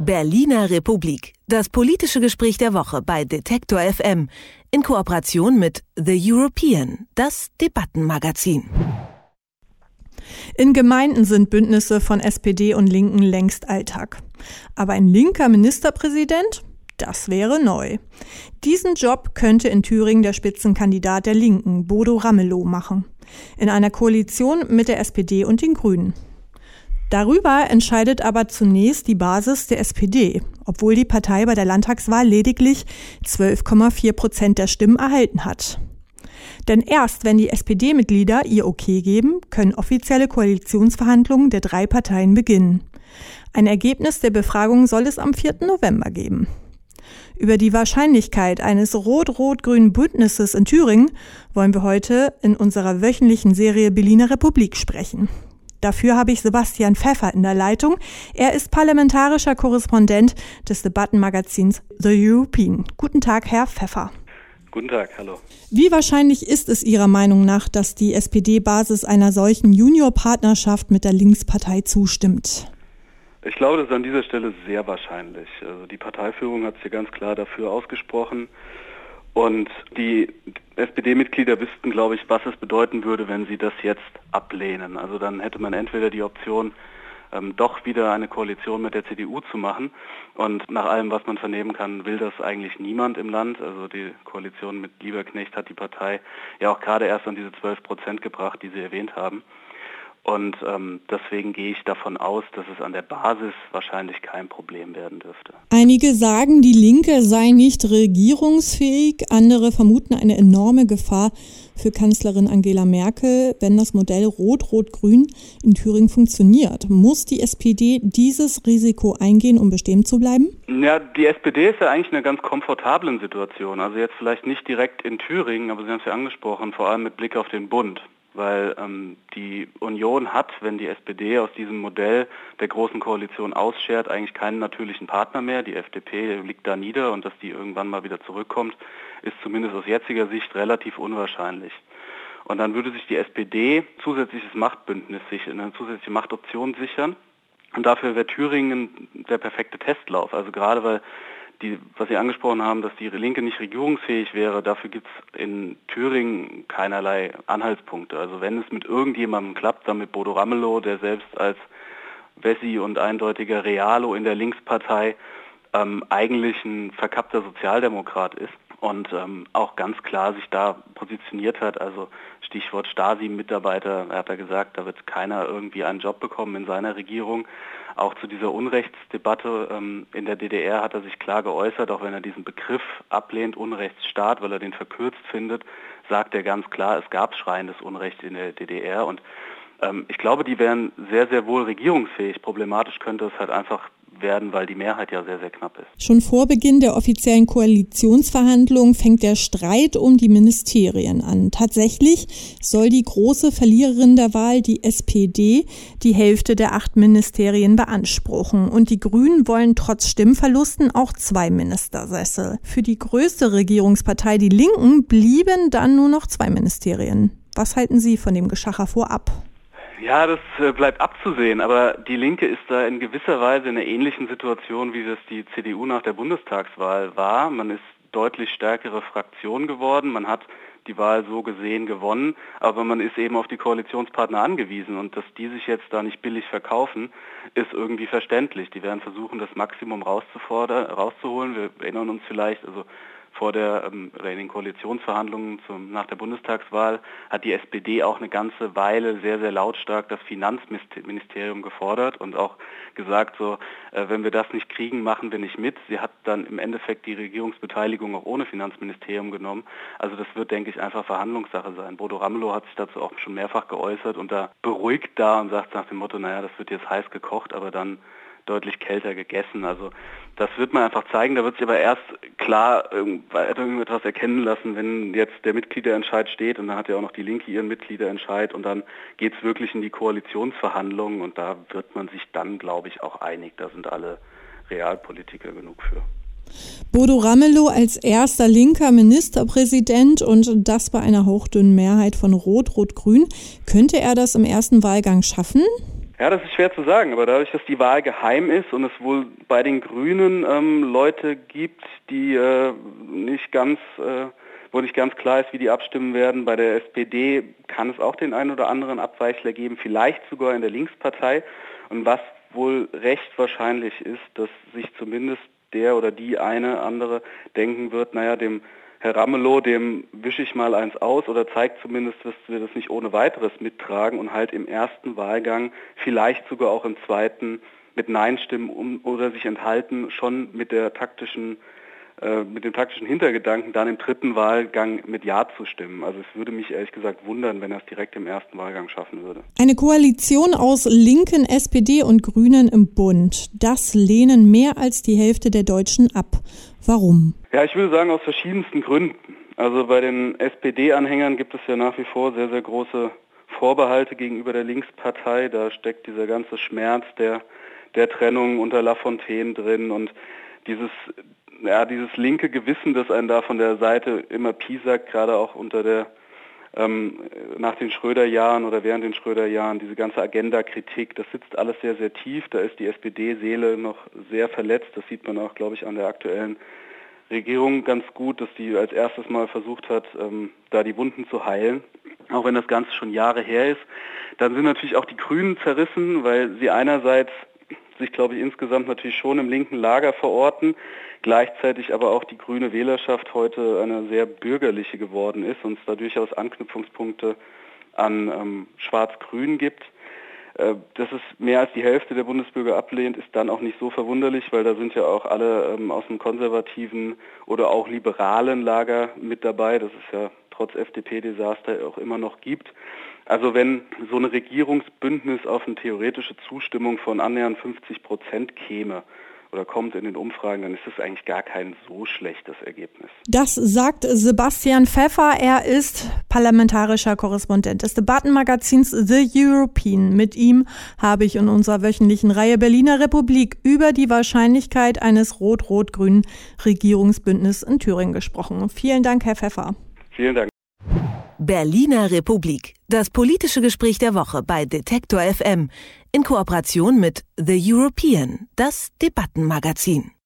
Berliner Republik. Das politische Gespräch der Woche bei Detektor FM in Kooperation mit The European, das Debattenmagazin. In Gemeinden sind Bündnisse von SPD und Linken längst Alltag. Aber ein linker Ministerpräsident? Das wäre neu. Diesen Job könnte in Thüringen der Spitzenkandidat der Linken, Bodo Ramelow, machen. In einer Koalition mit der SPD und den Grünen. Darüber entscheidet aber zunächst die Basis der SPD, obwohl die Partei bei der Landtagswahl lediglich 12,4% der Stimmen erhalten hat. Denn erst wenn die SPD-Mitglieder ihr Okay geben, können offizielle Koalitionsverhandlungen der 3 Parteien beginnen. Ein Ergebnis der Befragung soll es am 4. November geben. Über die Wahrscheinlichkeit eines rot-rot-grünen Bündnisses in Thüringen wollen wir heute in unserer wöchentlichen Serie Berliner Republik sprechen. Dafür habe ich Sebastian Pfeffer in der Leitung. Er ist parlamentarischer Korrespondent des Debattenmagazins The European. Guten Tag, Herr Pfeffer. Guten Tag, hallo. Wie wahrscheinlich ist es Ihrer Meinung nach, dass die SPD-Basis einer solchen Juniorpartnerschaft mit der Linkspartei zustimmt? Ich glaube, das ist an dieser Stelle sehr wahrscheinlich. Also die Parteiführung hat sich ganz klar dafür ausgesprochen. Und die SPD-Mitglieder wüssten, glaube ich, was es bedeuten würde, wenn sie das jetzt ablehnen. Also dann hätte man entweder die Option, doch wieder eine Koalition mit der CDU zu machen. Und nach allem, was man vernehmen kann, will das eigentlich niemand im Land. Also die Koalition mit Lieberknecht hat die Partei ja auch gerade erst an diese 12% gebracht, die Sie erwähnt haben. Und deswegen gehe ich davon aus, dass es an der Basis wahrscheinlich kein Problem werden dürfte. Einige sagen, die Linke sei nicht regierungsfähig. Andere vermuten eine enorme Gefahr für Kanzlerin Angela Merkel, wenn das Modell Rot-Rot-Grün in Thüringen funktioniert. Muss die SPD dieses Risiko eingehen, um bestehen zu bleiben? Ja, die SPD ist ja eigentlich in einer ganz komfortablen Situation. Also jetzt vielleicht nicht direkt in Thüringen, aber Sie haben es ja angesprochen, vor allem mit Blick auf den Bund. Weil die Union hat, wenn die SPD aus diesem Modell der Großen Koalition ausschert, eigentlich keinen natürlichen Partner mehr. Die FDP liegt da nieder und dass die irgendwann mal wieder zurückkommt, ist zumindest aus jetziger Sicht relativ unwahrscheinlich. Und dann würde sich die SPD zusätzliches Machtbündnis, sich eine zusätzliche Machtoption sichern. Und dafür wäre Thüringen der perfekte Testlauf. Also gerade weil was Sie angesprochen haben, dass die Linke nicht regierungsfähig wäre, dafür gibt es in Thüringen keinerlei Anhaltspunkte. Also wenn es mit irgendjemandem klappt, dann mit Bodo Ramelow, der selbst als Wessi und eindeutiger Realo in der Linkspartei eigentlich ein verkappter Sozialdemokrat ist und auch ganz klar sich da positioniert hat. Also Stichwort Stasi-Mitarbeiter, er hat ja gesagt, da wird keiner irgendwie einen Job bekommen in seiner Regierung. Auch zu dieser Unrechtsdebatte in der DDR hat er sich klar geäußert, auch wenn er diesen Begriff ablehnt, Unrechtsstaat, weil er den verkürzt findet, sagt er ganz klar, es gab schreiendes Unrecht in der DDR. Und ich glaube, die wären sehr, sehr wohl regierungsfähig. Problematisch könnte es halt einfach werden, weil die Mehrheit ja sehr, sehr knapp ist. Schon vor Beginn der offiziellen Koalitionsverhandlungen fängt der Streit um die Ministerien an. Tatsächlich soll die große Verliererin der Wahl, die SPD, die Hälfte der 8 Ministerien beanspruchen. Und die Grünen wollen trotz Stimmverlusten auch 2 Ministersessel. Für die größte Regierungspartei, die Linken, blieben dann nur noch 2 Ministerien. Was halten Sie von dem Geschacher vorab? Ja, das bleibt abzusehen, aber die Linke ist da in gewisser Weise in einer ähnlichen Situation, wie das die CDU nach der Bundestagswahl war. Man ist deutlich stärkere Fraktion geworden, man hat die Wahl so gesehen gewonnen, aber man ist eben auf die Koalitionspartner angewiesen und dass die sich jetzt da nicht billig verkaufen, ist irgendwie verständlich. Die werden versuchen, das Maximum rauszuholen. Wir erinnern uns vielleicht, also in den Koalitionsverhandlungen nach der Bundestagswahl hat die SPD auch eine ganze Weile sehr, sehr lautstark das Finanzministerium gefordert und auch gesagt, so, wenn wir das nicht kriegen, machen wir nicht mit. Sie hat dann im Endeffekt die Regierungsbeteiligung auch ohne Finanzministerium genommen. Also das wird, denke ich, einfach Verhandlungssache sein. Bodo Ramelow hat sich dazu auch schon mehrfach geäußert und da beruhigt da und sagt nach dem Motto, naja, das wird jetzt heiß gekocht, aber dann deutlich kälter gegessen. Also das wird man einfach zeigen. Da wird sich aber erst klar irgendetwas erkennen lassen, wenn jetzt der Mitgliederentscheid steht und dann hat ja auch noch die Linke ihren Mitgliederentscheid und dann geht es wirklich in die Koalitionsverhandlungen und da wird man sich dann, glaube ich, auch einig. Da sind alle Realpolitiker genug für. Bodo Ramelow als erster linker Ministerpräsident und das bei einer hauchdünnen Mehrheit von Rot-Rot-Grün. Könnte er das im ersten Wahlgang schaffen? Ja, das ist schwer zu sagen, aber dadurch, dass die Wahl geheim ist und es wohl bei den Grünen Leute gibt, die wo nicht ganz klar ist, wie die abstimmen werden, bei der SPD kann es auch den einen oder anderen Abweichler geben, vielleicht sogar in der Linkspartei. Und was wohl recht wahrscheinlich ist, dass sich zumindest der oder die eine andere denken wird, naja, dem Herr Ramelow, dem wische ich mal eins aus oder zeigt zumindest, dass wir das nicht ohne weiteres mittragen und halt im ersten Wahlgang, vielleicht sogar auch im zweiten, mit Nein-Stimmen oder sich enthalten, schon mit dem taktischen Hintergedanken, dann im dritten Wahlgang mit Ja zu stimmen. Also es würde mich ehrlich gesagt wundern, wenn er es direkt im ersten Wahlgang schaffen würde. Eine Koalition aus Linken, SPD und Grünen im Bund, das lehnen mehr als die Hälfte der Deutschen ab. Warum? Ja, ich würde sagen aus verschiedensten Gründen. Also bei den SPD-Anhängern gibt es ja nach wie vor sehr, sehr große Vorbehalte gegenüber der Linkspartei. Da steckt dieser ganze Schmerz der Trennung unter Lafontaine drin und dieses linke Gewissen, das einen da von der Seite immer piesackt, gerade auch nach den Schröder-Jahren oder während den Schröder-Jahren, diese ganze Agenda-Kritik, das sitzt alles sehr, sehr tief. Da ist die SPD-Seele noch sehr verletzt. Das sieht man auch, glaube ich, an der aktuellen Regierung ganz gut, dass die als erstes mal versucht hat, da die Wunden zu heilen, auch wenn das Ganze schon Jahre her ist. Dann sind natürlich auch die Grünen zerrissen, weil sie einerseits sich, glaube ich, insgesamt natürlich schon im linken Lager verorten, gleichzeitig aber auch die grüne Wählerschaft heute eine sehr bürgerliche geworden ist und es da durchaus Anknüpfungspunkte an Schwarz-Grün gibt. Dass es mehr als die Hälfte der Bundesbürger ablehnt, ist dann auch nicht so verwunderlich, weil da sind ja auch alle aus dem konservativen oder auch liberalen Lager mit dabei, das es ja trotz FDP-Desaster auch immer noch gibt. Also wenn so ein Regierungsbündnis auf eine theoretische Zustimmung von annähernd 50% käme oder kommt in den Umfragen, dann ist das eigentlich gar kein so schlechtes Ergebnis. Das sagt Sebastian Pfeffer. Er ist parlamentarischer Korrespondent des Debattenmagazins The European. Mit ihm habe ich in unserer wöchentlichen Reihe Berliner Republik über die Wahrscheinlichkeit eines rot-rot-grünen Regierungsbündnisses in Thüringen gesprochen. Vielen Dank, Herr Pfeffer. Vielen Dank. Berliner Republik. Das politische Gespräch der Woche bei Detektor FM in Kooperation mit The European, das Debattenmagazin.